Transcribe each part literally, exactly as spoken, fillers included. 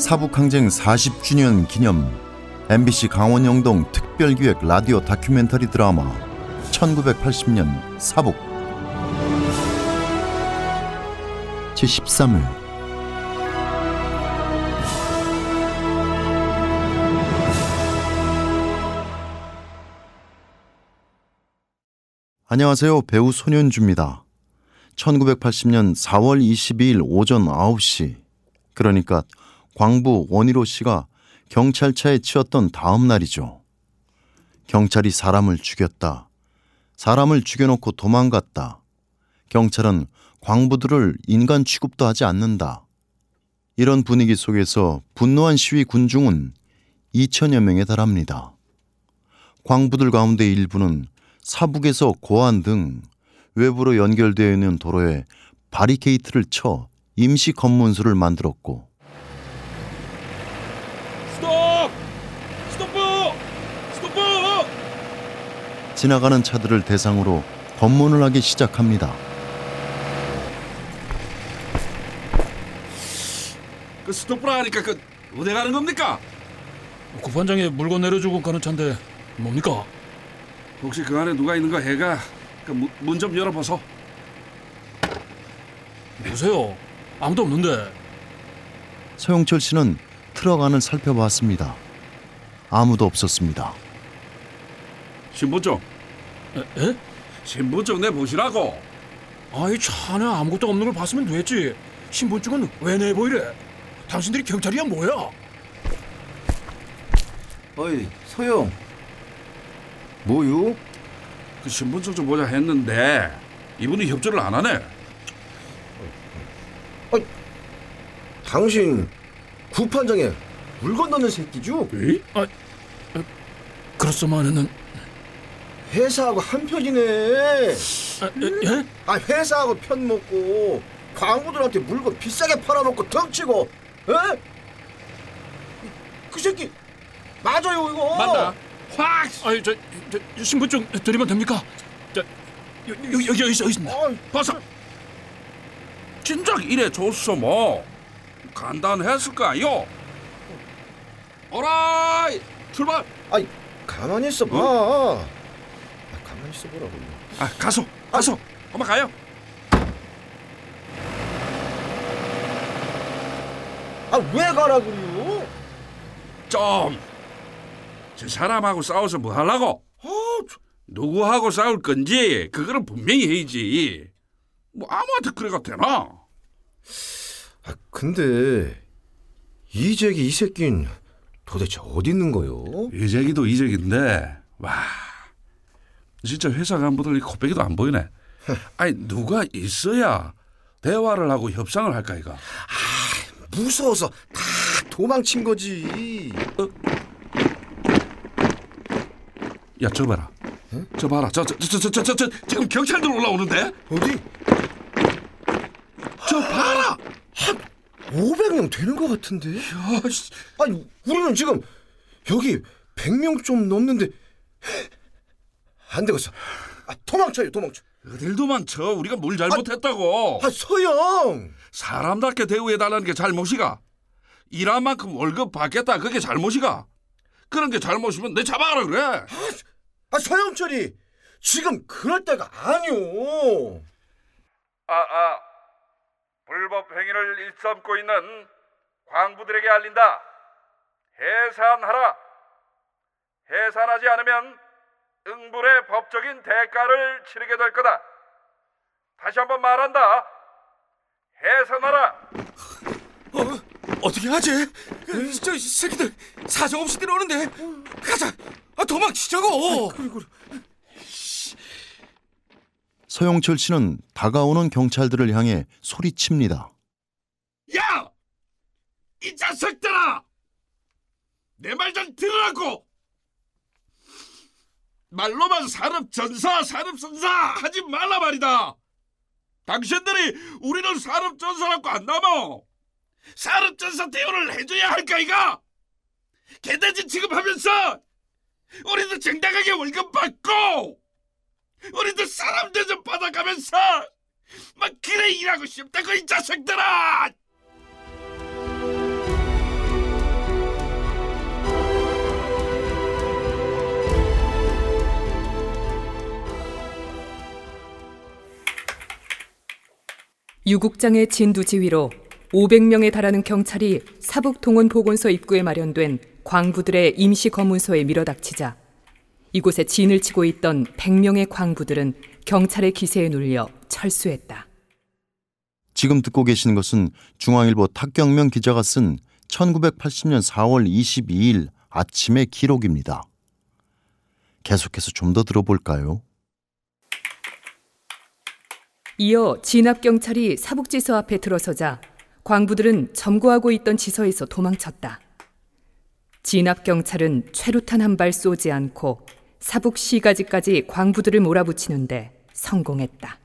사북항쟁 사십 주년 기념 엠비씨 강원 영동 특별기획 라디오 다큐멘터리 드라마 천구백팔십 년 사북 제십삼 회. 안녕하세요. 배우 손현주입니다. 천구백팔십 년 사월 이십이일 오전 아홉 시, 그러니까 광부 원희로 씨가 경찰차에 치였던 다음 날이죠. 경찰이 사람을 죽였다. 사람을 죽여놓고 도망갔다. 경찰은 광부들을 인간 취급도 하지 않는다. 이런 분위기 속에서 분노한 시위 군중은 이천여 명에 달합니다. 광부들 가운데 일부는 사북에서 고안 등 외부로 연결되어 있는 도로에 바리케이트를 쳐 임시 검문소를 만들었고, 스톱! 스톱! 스톱! 지나가는 차들을 대상으로 검문을 하기 시작합니다. 그 스톱브라 하니까 그 어디 가는 겁니까? 구판장에 물건 내려주고 가는 차인데 뭡니까? 혹시 그 안에 누가 있는 거 해가 그 문 좀 열어보소. 보세요. 아무도 없는데. 서영철 씨는 트럭 안을 살펴봤습니다. 아무도 없었습니다. 신분증. 에? 에? 신분증 내보시라고. 아이, 차 안에 아무것도 없는 걸 봤으면 됐지. 신분증은 왜 내보이래? 당신들이 경찰이야 뭐야? 어이, 서영. 뭐요? 그 신분증 좀 보자 했는데 이분이 협조를 안 하네. 아니, 당신 구판장에 물건 넣는 새끼죠? 에이? 아, 그렇소만은. 회사하고 한편이네. 아, 예? 아, 회사하고 편 먹고 광부들한테 물건 비싸게 팔아먹고 덩치고, 에? 그 새끼 맞아요 이거. 맞다. 확! 아니, 저, 저 신분증 드리면 됩니까? 저, 여, 여, 여기 있어 있습니다. 아이, 봐서. 진작 이래 줬어 뭐. 간단했을 거 아니요. 오라이 출발. 아니 가만히 있어 봐. 어? 아, 가만히 있어 보라고. 아 가소 가소. 한번 가요. 아, 왜 가라고요? 좀. 저 사람하고 싸워서 뭐 하려고? 아, 저... 누구하고 싸울 건지 그거는 분명히 해야지. 뭐 아무한테 그래가 되나? 아, 근데 이재기 이 새끼는 도대체 어디 있는 거요? 이재기도 이재기인데 와 진짜 회사 간부들 코빼기도 안 보이네. 아니 누가 있어야 대화를 하고 협상을 할까 이거. 아, 무서워서 다 도망친 거지. 어? 야, 저 봐라. 응? 저 봐라. 저, 저, 저, 저, 저, 저, 저, 지금 경찰들 올라오는데? 어디? 저 봐라. 한 오백 명 되는 것 같은데? 야, 씨. 아니, 우리는 지금 여기 백 명 좀 넘는데 안 되겠어. 아, 도망쳐요, 도망쳐. 어딜 도망쳐. 우리가 뭘 잘못했다고. 아, 서영. 사람답게 대우해달라는 게 잘못이가. 일한 만큼 월급 받겠다. 그게 잘못이가. 그런 게 잘못이면 내 잡아가라 그래. 아, 아, 서영철이 지금 그럴 때가 아니오. 아, 아, 불법 행위를 일삼고 있는 광부들에게 알린다. 해산하라. 해산하지 않으면 응불의 법적인 대가를 치르게 될 거다. 다시 한번 말한다. 해산하라. 어, 어떻게 하지? 저 새끼들 사정없이 들어오는데. 가자. 아, 도망치자고. 그리고 서영철 씨는 다가오는 경찰들을 향해 소리칩니다. 야! 이 자식들아! 내 말 좀 들으라고! 말로만 산업 전사, 산업 선사 하지 말라 말이다. 당신들이 우리는 산업 전사라고 안 남아. 산업 전사 대우를 해줘야 할까 이가? 개돼지 취급하면서 우리도 정당하게 월급 받고 우리도 사람 대접 받아가면서 막 그래 일하고 싶다고 이 자식들아! 유국장의 진두 지휘로 오백 명에 달하는 경찰이 사북동원 보건소 입구에 마련된 광부들의 임시 검문소에 밀어닥치자 이곳에 진을 치고 있던 백 명의 광부들은 경찰의 기세에 눌려 철수했다. 지금 듣고 계시는 것은 중앙일보 탁경명 기자가 쓴 천구백팔십 년 사월 이십이일 아침의 기록입니다. 계속해서 좀 더 들어볼까요? 이어 진압경찰이 사북지서 앞에 들어서자 광부들은 점거하고 있던 지서에서 도망쳤다. 진압경찰은 최루탄 한 발 쏘지 않고 사북시가지까지 광부들을 몰아붙이는데 성공했다.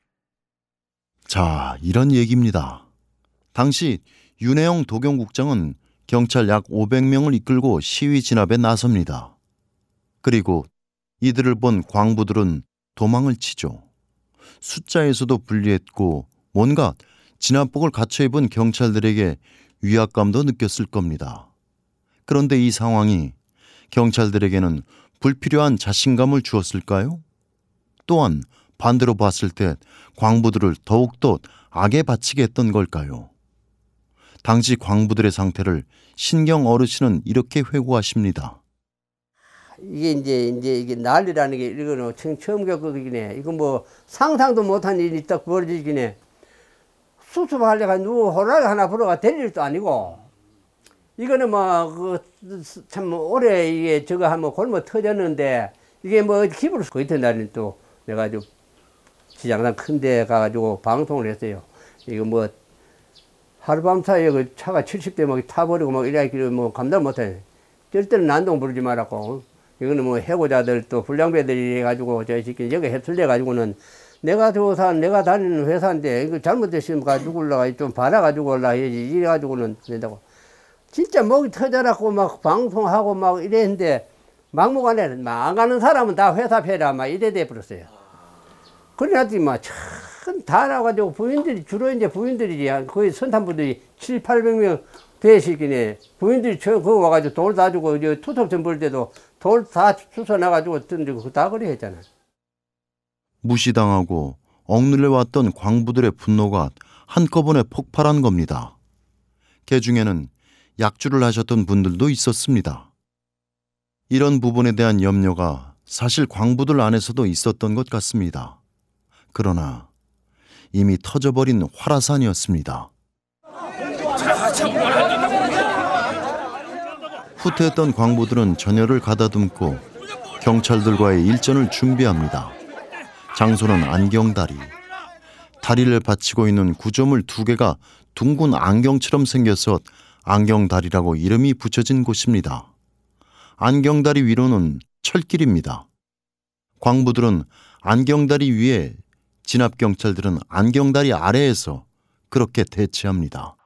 자, 이런 얘기입니다. 당시 윤혜영 도경국장은 경찰 약 오백 명을 이끌고 시위 진압에 나섭니다. 그리고 이들을 본 광부들은 도망을 치죠. 숫자에서도 불리했고 뭔가 진압복을 갖춰 입은 경찰들에게 위압감도 느꼈을 겁니다. 그런데 이 상황이 경찰들에게는 불필요한 자신감을 주었을까요? 또한 반대로 봤을 때 광부들을 더욱더 악에 바치게 했던 걸까요? 당시 광부들의 상태를 신경 어르신은 이렇게 회고하십니다. 이게 이제 이제 이게 난리라는 게 이거는 처음 겪었긴 해. 이거 뭐 상상도 못한 일이 딱 벌어지긴 해. 수습하려가 누구 호랑이 하나 불어가 될 일도 아니고. 이거는 뭐 그 참 오래 이게 저거 한번 골목 터졌는데 이게 뭐 기부를 그 이튿 날은 또 내가 좀 시장당 큰데 가가지고 방송을 했어요. 이거 뭐 하룻밤 사이에 그 차가 칠십 대 막 타버리고 막 이래가지고 뭐 감당 못해. 절대로 난동 부르지 말았고. 이거는 뭐 해고자들 또 불량배들이 해가지고 저 새끼 여기 휩쓸려 가지고는 내가 조사한 내가 다니는 회사인데 이거 잘못됐으면 가지고 올라가 좀 받아가지고 올라가야지 이래가지고는 된다고. 진짜 목이 터져갖고 막 방송하고 막 이랬는데 막무가내 막 안 가는 사람은 다 회사 폐라 막 이래 돼 버렸어요. 그래가지고 막 참 다 나가지고 부인들이 주로 이제 부인들이 거의 선탄부들이 칠팔백 명 되시기네. 부인들이 저 거기 와가지고 돌 다 주고 투톱전 볼 때도 돌 다 주워놔가지고 던지고 다 그래 했잖아. 무시당하고 억눌려왔던 광부들의 분노가 한꺼번에 폭발한 겁니다. 그 중에는 약주를 하셨던 분들도 있었습니다. 이런 부분에 대한 염려가 사실 광부들 안에서도 있었던 것 같습니다. 그러나 이미 터져버린 화라산이었습니다. 후퇴했던 광부들은 전열을 가다듬고 경찰들과의 일전을 준비합니다. 장소는 안경다리. 다리를 받치고 있는 구조물 두 개가 둥근 안경처럼 생겨서 안경다리라고 이름이 붙여진 곳입니다. 안경다리 위로는 철길입니다. 광부들은 안경다리 위에, 진압경찰들은 안경다리 아래에서 그렇게 대치합니다.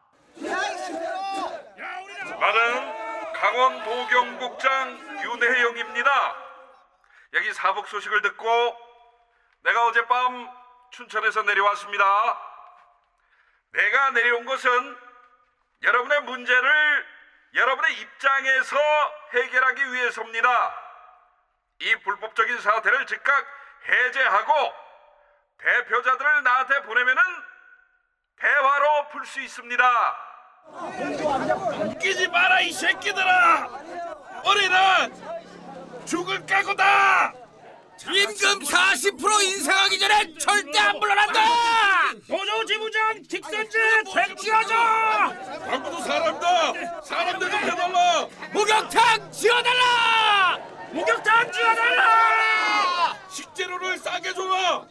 나는 강원 도경국장 윤혜영입니다. 여기 사북 소식을 듣고 내가 어젯밤 춘천에서 내려왔습니다. 내가 내려온 것은 여러분의 문제를 여러분의 입장에서 해결하기 위해서입니다. 이 불법적인 사태를 즉각 해제하고 대표자들을 나한테 보내면은 대화로 풀 수 있습니다. 웃기지 마라 이 새끼들아. 우리는 죽을 각오다. 임금 사십 퍼센트 인상하기 전에 절대 안 물러난다. 노조지부장 직선제 백지하자. 광부도 사람다. 사람들 좀 해달라. 목욕탕 지어달라. 목욕탕 지어달라. 식재료를 싸게 줘라.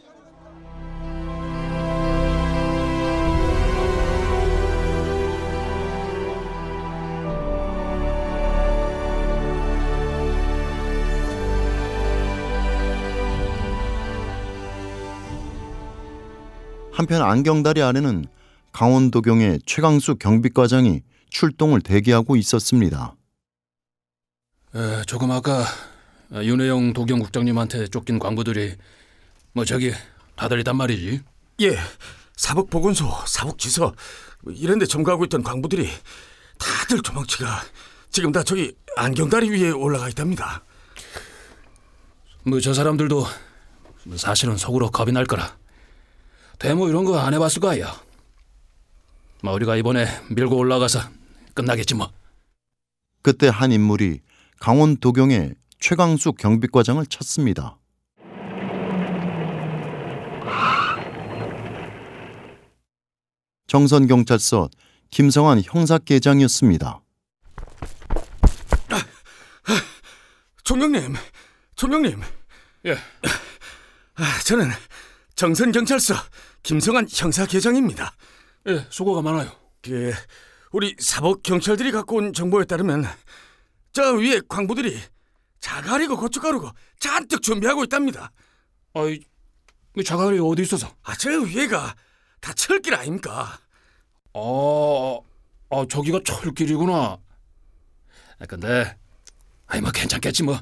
한편 안경다리 아래는 강원도경의 최강수 경비과장이 출동을 대기하고 있었습니다. 에, 조금 아까 윤혜영 도경국장님한테 쫓긴 광부들이 뭐 저기 다들 있단 말이지. 예, 사북보건소, 사북지서 이런 데 점거하고 있던 광부들이 다들 도망치가 지금 다 저기 안경다리 위에 올라가 있답니다. 뭐 저 사람들도 사실은 속으로 겁이 날 거라. 데모 이런 거 안 해봤을 거 아야. 뭐 우리가 이번에 밀고 올라가서 끝나겠지 뭐. 그때 한 인물이 강원 도경의 최강수 경비과장을 쳤습니다. 정선경찰서 김성환 형사계장이었습니다. 총경님, 총경님. 예. 아, 저는 정선경찰서 김성환 형사계장입니다. 예, 수고가 많아요. 그 우리 사복 경찰들이 갖고 온 정보에 따르면 저 위에 광부들이 자갈이고 고춧가루고 잔뜩 준비하고 있답니다. 아이, 그 자갈이 어디 있어서? 아, 저 위에가 다 철길 아닙니까? 아, 아 저기가 철길이구나. 아, 근데 아이 뭐 괜찮겠지 뭐.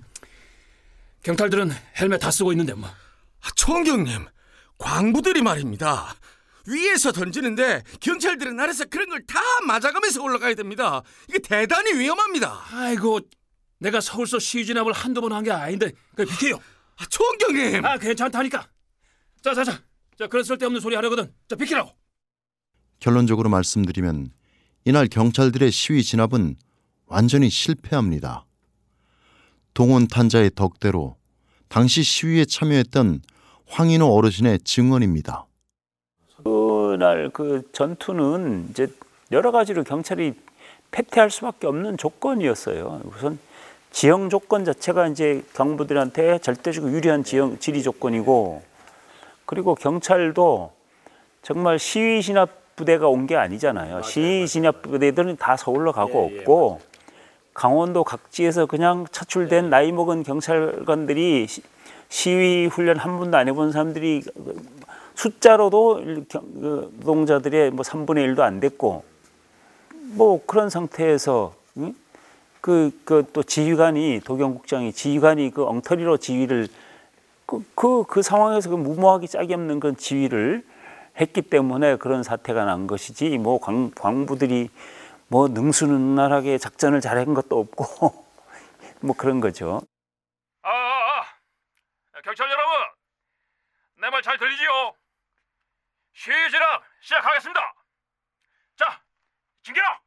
경찰들은 헬멧 다 쓰고 있는데 뭐. 아, 총경님, 광부들이 말입니다. 위에서 던지는데 경찰들은 아래서 그런 걸 다 맞아가면서 올라가야 됩니다. 이게 대단히 위험합니다. 아이고, 내가 서울서 시진압을 한두 번 한 게 아닌데 그래 비켜요. 아, 총경님. 아, 괜찮다니까. 자자자, 자 그런 쓸데없는 소리 하려거든. 자 비키라고. 결론적으로 말씀드리면 이날 경찰들의 시위 진압은 완전히 실패합니다. 동원 탄자의 덕대로 당시 시위에 참여했던 황인호 어르신의 증언입니다. 그날 그 전투는 이제 여러 가지로 경찰이 패퇴할 수밖에 없는 조건이었어요. 우선 지형 조건 자체가 이제 경부들한테 절대적으로 유리한 지형 지리 조건이고, 그리고 경찰도 정말 시위 진압 부대가 온 게 아니잖아요. 맞아요, 시위 진압 부대들은 다 서울로 가고 예, 없고 예, 강원도 각지에서 그냥 차출된 예, 나이 먹은 경찰관들이 시, 시위 훈련 한 번도 안 해본 사람들이 숫자로도 노동자들의 뭐 삼분의 일도 안 됐고, 뭐 그런 상태에서 그 그 또 지휘관이 도경국장이 지휘관이 그 엉터리로 지휘를 그 그 그 상황에서 그 무모하게 짝이 없는 그런 지휘를 했기 때문에 그런 사태가 난 것이지, 뭐 광, 광부들이 뭐 능수능란하게 작전을 잘한 것도 없고 뭐 그런 거죠. 아, 아, 아. 경찰 여러분, 내 말 잘 들리지요? 시위 진압 시작하겠습니다. 자, 진기라.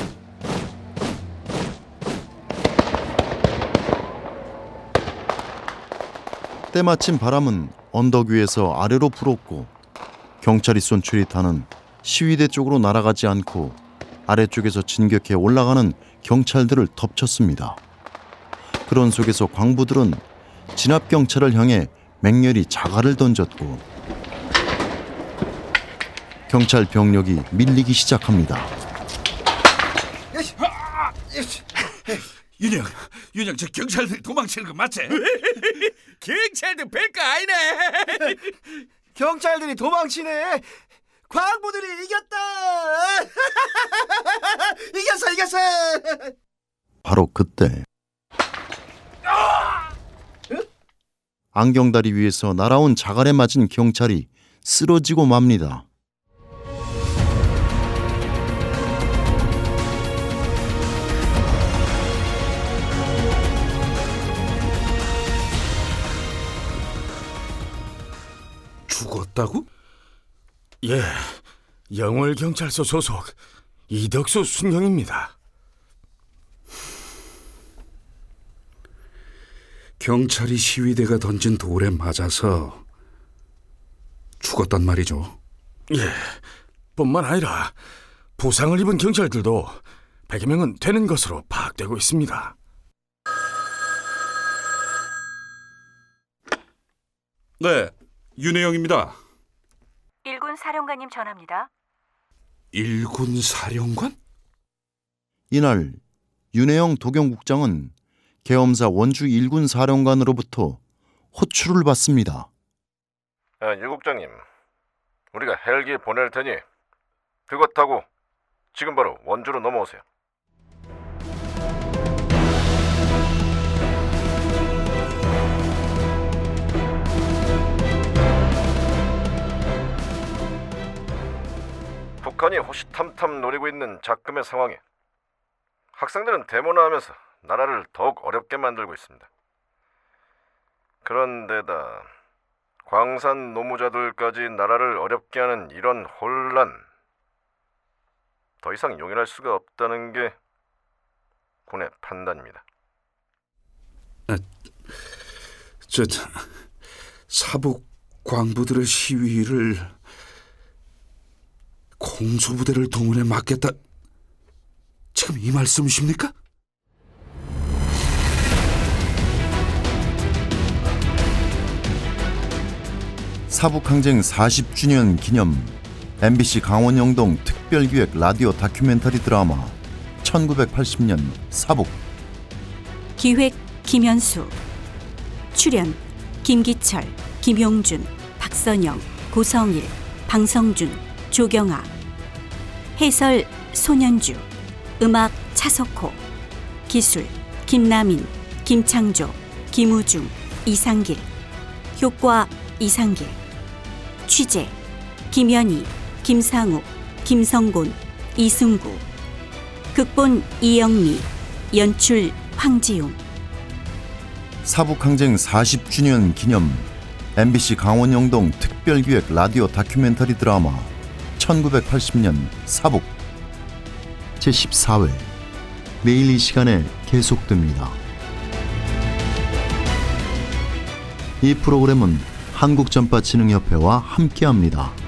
때마침 바람은 언덕 위에서 아래로 불었고 경찰이 쏜 추리탄은 시위대 쪽으로 날아가지 않고 아래쪽에서 진격해 올라가는 경찰들을 덮쳤습니다. 그런 속에서 광부들은 진압 경찰을 향해 맹렬히 자갈을 던졌고 경찰 병력이 밀리기 시작합니다. 윤영, 윤영, 저 경찰들이 도망치는 거 맞지? 경찰들 별거 아니네. 경찰들이 도망치네. 광부들이 이겼다. 이겼어, 이겼어. 바로 그때 안경다리 위에서 날아온 자갈에 맞은 경찰이 쓰러지고 맙니다. 죽었다고? 예, 영월경찰서 소속 이덕수 순경입니다. 경찰이 시위대가 던진 돌에 맞아서 죽었단 말이죠. 예, 뿐만 아니라 부상을 입은 경찰들도 백여 명은 되는 것으로 파악되고 있습니다. 네, 윤혜영입니다. 일군 사령관님 전화입니다. 일군 사령관? 이날 윤혜영 도경국장은 계엄사 원주 일군 사령관으로부터 호출을 받습니다. 아, 유 국장님, 우리가 헬기 보낼 테니 그거 타고 지금 바로 원주로 넘어오세요. 북한이 호시탐탐 노리고 있는 작금의 상황에 학생들은 데모나 하면서 나라를 더욱 어렵게 만들고 있습니다. 그런데다 광산 노무자들까지 나라를 어렵게 하는 이런 혼란, 더 이상 용인할 수가 없다는 게 군의 판단입니다. 저 사북 광부들의 시위를 공수부대를 동원해 막겠다, 지금 이 말씀이십니까? 사북항쟁 사십 주년 기념 엠비씨 강원영동 특별기획 라디오 다큐멘터리 드라마 천구백팔십 년 사북. 기획 김현수, 출연 김기철, 김용준, 박선영, 고성일, 방성준, 조경아. 해설 손현주, 음악 차석호, 기술 김남인, 김창조, 김우중, 이상길, 효과 이상길, 취재 김현희, 김상욱, 김성곤, 이승구, 극본 이영미, 연출 황지용. 사북항쟁 사십 주년 기념 엠비씨 강원영동 특별기획 라디오 다큐멘터리 드라마 천구백팔십 년 사북 제십사 회 매일 이 시간에 계속됩니다. 이 프로그램은 한국전파진흥협회와 함께합니다.